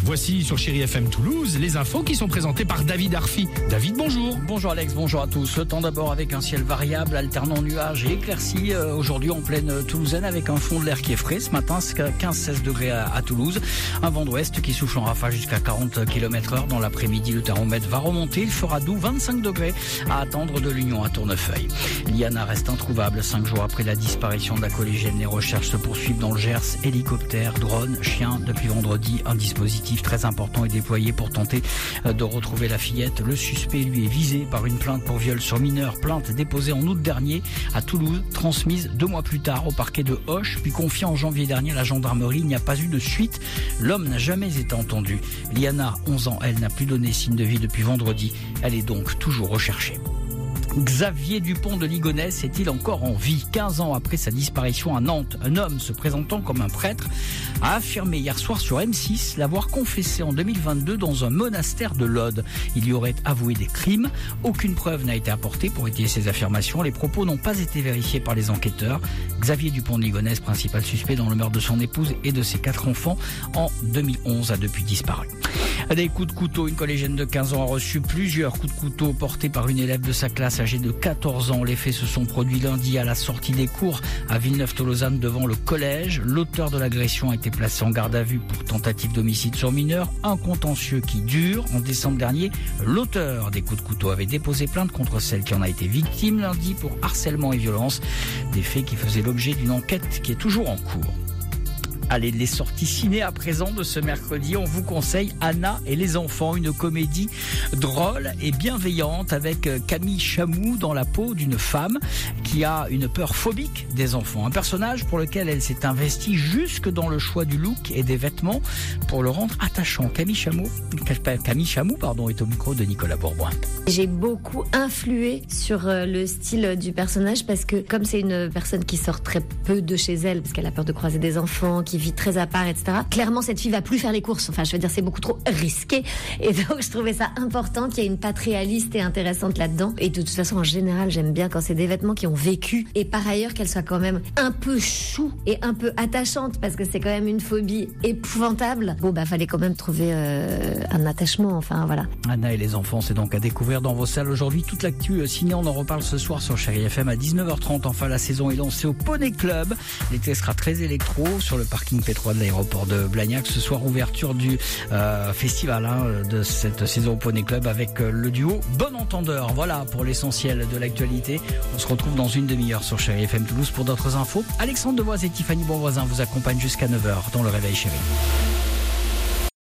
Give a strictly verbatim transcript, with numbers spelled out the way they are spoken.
Voici sur Chéri F M Toulouse les infos qui sont présentées par David Arfi. David, bonjour. Bonjour Alex, bonjour à tous. Le temps d'abord avec un ciel variable, alternant nuages et éclaircies. Euh, aujourd'hui en pleine Toulousaine avec un fond de l'air qui est frais. Ce matin, c'est quinze seize degrés à, à Toulouse. Un vent d'ouest qui souffle en rafale jusqu'à quarante kilomètres heure. Dans l'après-midi, le thermomètre va remonter. Il fera doux, vingt-cinq degrés à attendre de l'Union à Tournefeuille. Liana reste introuvable. Cinq jours après la disparition de la collégienne, les recherches se poursuivent dans le Gers. Hélicoptère, drone, chien. Depuis vendredi, un dispositif très important est déployé pour tenter de retrouver la fillette. Le suspect, lui, est visé par une plainte pour viol sur mineur. Plainte déposée en août dernier à Toulouse, transmise deux mois plus tard au parquet de Auch, puis confiée en janvier dernier à la gendarmerie. Il n'y a pas eu de suite. L'homme n'a jamais été entendu. Liana, onze ans, elle n'a plus donné signe de vie depuis vendredi. Elle est donc toujours recherchée. Xavier Dupont de Ligonnès est-il encore en vie? quinze ans après sa disparition à Nantes, un homme se présentant comme un prêtre a affirmé hier soir sur M six l'avoir confessé en deux mille vingt-deux dans un monastère de l'Aude. Il y aurait avoué des crimes. Aucune preuve n'a été apportée pour étayer ces affirmations. Les propos n'ont pas été vérifiés par les enquêteurs. Xavier Dupont de Ligonnès, principal suspect dans le meurtre de son épouse et de ses quatre enfants en deux mille onze, a depuis disparu. Des coups de couteau, une collégienne de quinze ans a reçu plusieurs coups de couteau portés par une élève de sa classe âgée de quatorze ans. Les faits se sont produits lundi à la sortie des cours à Villeneuve-Tolosane devant le collège. L'auteur de l'agression a été placé en garde à vue pour tentative d'homicide sur mineur, un contentieux qui dure. En décembre dernier, l'auteur des coups de couteau avait déposé plainte contre celle qui en a été victime lundi pour harcèlement et violence. Des faits qui faisaient l'objet d'une enquête qui est toujours en cours. Allez, les sorties ciné à présent de ce mercredi, on vous conseille Anna et les enfants, une comédie drôle et bienveillante avec Camille Chamou dans la peau d'une femme qui a une peur phobique des enfants. Un personnage pour lequel elle s'est investie jusque dans le choix du look et des vêtements pour le rendre attachant. Camille Chamou, Camille Chamou pardon, est au micro de Nicolas Bourboin. J'ai beaucoup influé sur le style du personnage parce que comme c'est une personne qui sort très peu de chez elle, parce qu'elle a peur de croiser des enfants, qui vit très à part, et cetera. Clairement, cette fille va plus faire les courses. Enfin, je veux dire, c'est beaucoup trop risqué. Et donc, je trouvais ça important qu'il y ait une patte réaliste et intéressante là-dedans. Et de toute façon, en général, j'aime bien quand c'est des vêtements qui ont vécu. Et par ailleurs, qu'elle soit quand même un peu chou et un peu attachante, parce que c'est quand même une phobie épouvantable. Bon, bah, fallait quand même trouver euh, un attachement. Enfin, voilà. Anna et les enfants, c'est donc à découvrir dans vos salles aujourd'hui. Toute l'actu ciné, on en reparle ce soir sur Chéri F M à dix-neuf heures trente. Enfin, la saison est lancée au Poney Club. L'été sera très électro sur le parking P trois de l'aéroport de Blagnac. Ce soir, ouverture du euh, festival hein, de cette saison au Poney Club avec euh, le duo Bon Entendeur. Voilà pour l'essentiel de l'actualité. On se retrouve dans une demi-heure sur Chéri F M Toulouse pour d'autres infos. Alexandre Devoise et Tiffany Bonvoisin vous accompagnent jusqu'à neuf heures dans le Réveil Chéri.